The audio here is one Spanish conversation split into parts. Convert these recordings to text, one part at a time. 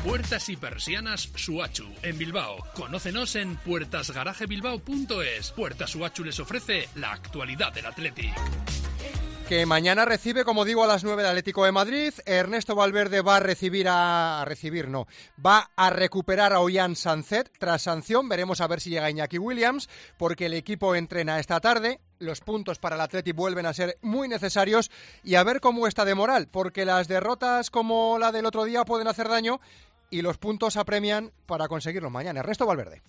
Puertas y persianas Suachu, en Bilbao. Conócenos en puertasgarajebilbao.es. Puertas Suachu les ofrece la actualidad del Athletic. Que mañana recibe, como digo, a las 9 el Atlético de Madrid. Ernesto Valverde va a recuperar a Ollán Sancet tras sanción. Veremos a ver si llega Iñaki Williams, porque el equipo entrena esta tarde. Los puntos para el Athletic vuelven a ser muy necesarios y a ver cómo está de moral, porque las derrotas como la del otro día pueden hacer daño y los puntos apremian para conseguirlo mañana. Ernesto Valverde.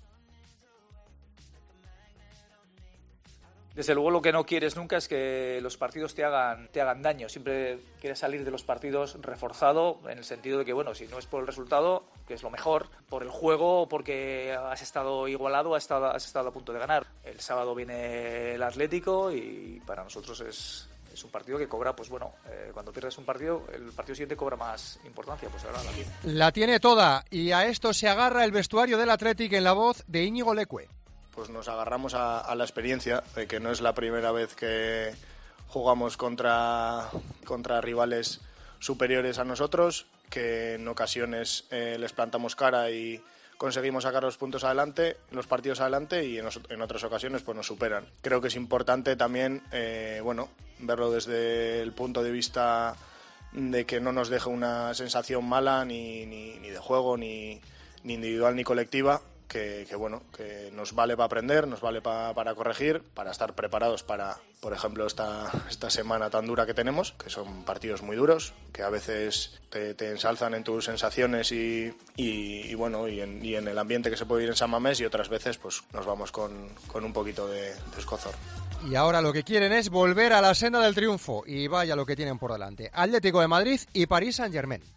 Desde luego lo que no quieres nunca es que los partidos te hagan daño. Siempre quieres salir de los partidos reforzado en el sentido de que, bueno, si no es por el resultado, que es lo mejor, por el juego o porque has estado igualado, has estado a punto de ganar. El sábado viene el Atlético y para nosotros es un partido que cobra, pues bueno, cuando pierdes un partido, el partido siguiente cobra más importancia, pues ahora la tiene. La tiene toda y a esto se agarra el vestuario del Athletic en la voz de Íñigo Leque. Pues nos agarramos a la experiencia de que no es la primera vez que jugamos contra rivales superiores a nosotros, que en ocasiones les plantamos cara y conseguimos sacar los partidos adelante y en otras ocasiones pues nos superan. Creo que es importante también verlo desde el punto de vista de que no nos deje una sensación mala ni de juego, ni individual ni colectiva. Que nos vale para aprender, nos vale para corregir, para estar preparados para, por ejemplo, esta semana tan dura que tenemos, que son partidos muy duros, que a veces te ensalzan en tus sensaciones y en el ambiente que se puede vivir en San Mamés, y otras veces pues nos vamos con un poquito de escozor. Y ahora lo que quieren es volver a la senda del triunfo y vaya lo que tienen por delante. Atlético de Madrid y París Saint-Germain.